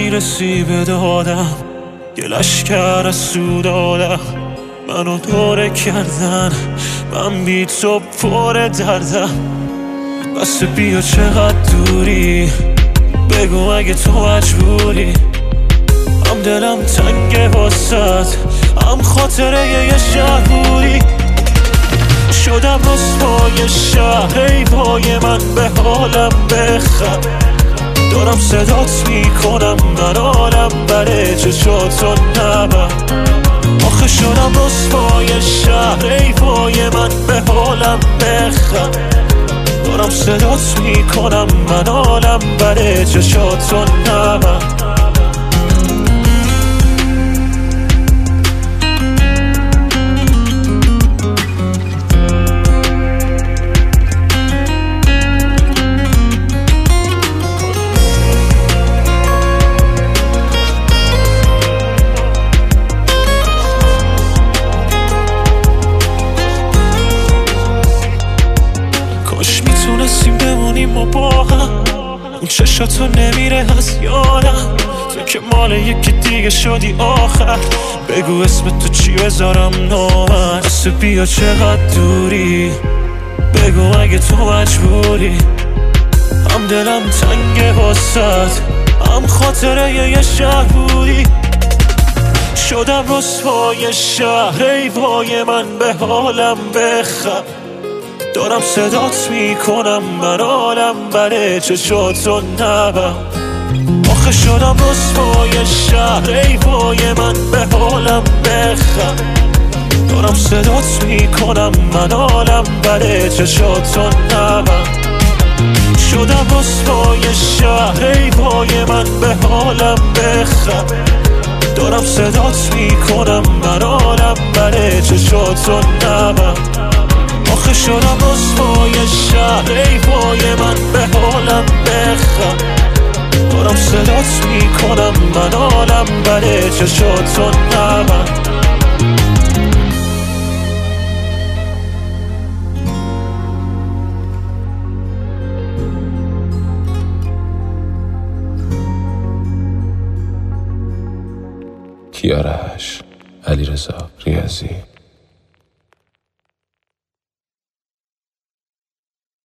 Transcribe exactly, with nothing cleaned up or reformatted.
میرسی به دادم، یه لشکر از سود آدم منو دوره کردن، من بی تو پر دردم. بس بیا چقدر دوری، بگو اگه تو مجبوری. هم دلم تنگه واسد، هم خاطره یه شهر بودی. شدم رسوای شهر، ای وای من به حالم بخم. دارم صدات میکنم من عالم بره چشاتو نبم. آخه شدم رسوای شهر، ای وای من به حالم بخم. دارم صدات میکنم من عالم بره چشاتو نبم. میتونستیم بمونیم ما با هم، اون چشاتو نمیره از یادم. تو که مال یکی دیگه شدی آخر، بگو اسم تو چی بذارم نامت. بس بیا چقدر دوری، بگو اگه تو مجبوری. هم دلم تنگه واسد، هم خاطره یه شهر بودی. شدم رسوای شهر، ای وای من به حالم بخم. دارم صدات میکنم من عالم بره چشاتو نبم. آخه شدم رسوای شهر، ای وای من به حالم بخم. دارم صدات میکنم من عالم بره چشاتو نبم. شدم رسوای شهر، ای وای من به حالم بخم. دارم صدات میکنم من عالم بره چشاتو نبم. آخه شدم رسوای شهر، ای وای من به حالم بخم. دارم صدات میکنم من عالم بره چشاتو نبم. کیارش، علیرضا ریاضی.